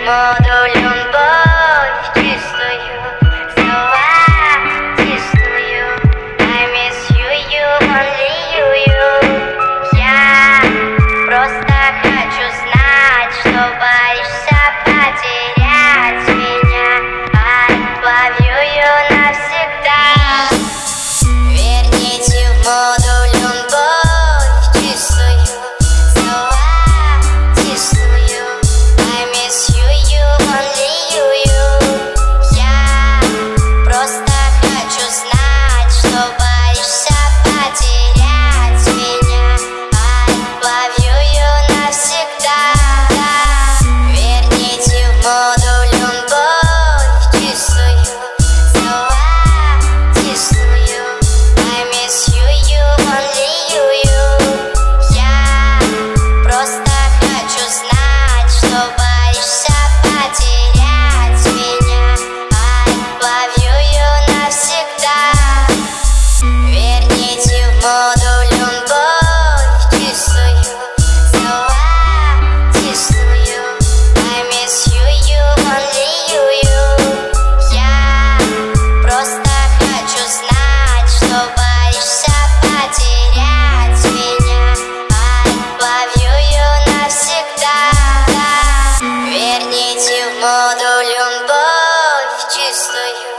моду любовь чистую, золотистую. I miss you, only you. Я просто хочу знать, что боишься потерять меня. I love you навсегда. Верните в моду любовь чистую, золотистую. I miss you, only you. Я просто хочу знать, что боишься потерять меня. I love you навсегда. Верните в моду любовь чистую, золотистую. I miss you, only you. Я просто хочу знать, что боишься потерять меня. I love you навсегда. Верните в моду любовь чистую, золотистую. I miss you, only you. Я просто хочу знать, что боишься потерять меня. I love you навсегда. Верните в моду любовь чистую,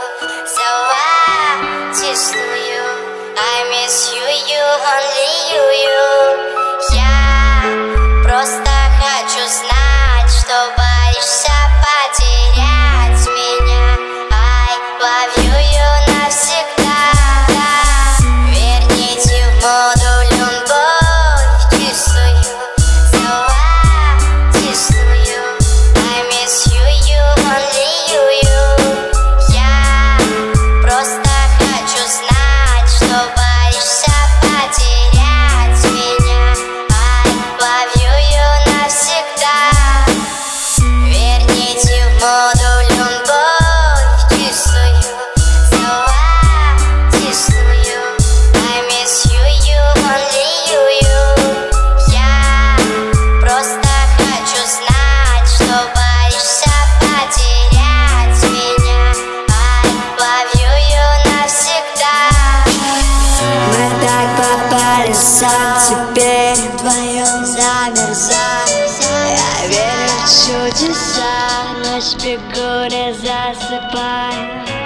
золотистую. I miss you, only you. Я просто хочу знать, что боишься потерять меня. I love you навсегда. Верните в моду любовь чистую, золотистую. I miss you, only you. Я просто хочу знать, что боишься потерять меня. I love you навсегда. Верните в моду любовь чистую, золотистую. I miss you, only you. Я просто хочу знать, что боишься потерять меня. I love you навсегда. Мы так попали сам, теперь вдвоем замерзаем. Я верю в чудеса, ночь бегу, не засыпаю.